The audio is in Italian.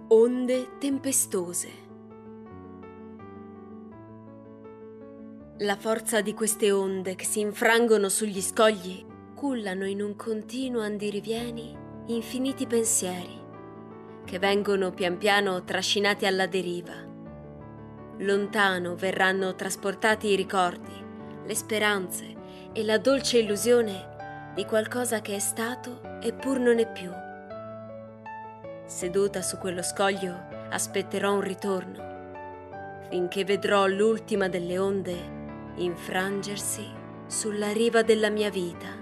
Onde tempestose. La forza di queste onde che si infrangono sugli scogli cullano in un continuo andirivieni infiniti pensieri che vengono pian piano trascinati alla deriva. Lontano verranno trasportati i ricordi, le speranze e la dolce illusione di qualcosa che è stato e pur non è più. Seduta su quello scoglio aspetterò un ritorno, finché vedrò l'ultima delle onde infrangersi sulla riva della mia vita.